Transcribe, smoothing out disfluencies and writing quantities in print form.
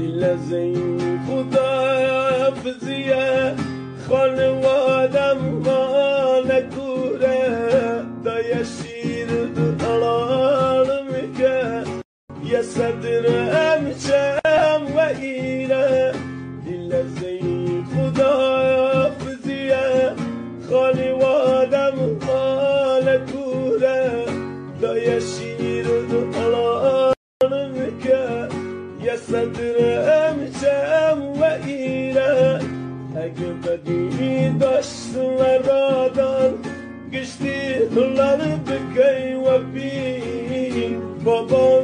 دل زین خداحافظیه خانوادم ما نکوره دای شیر دو الالم که یه صدر امشم و ایره دل زین خداحافظیه خانوادم ما نکوره دای شیر دو الالم که یه صدر امشم و ایره اگه بدی داشت مرادان گشتی لر بکی و بی بابا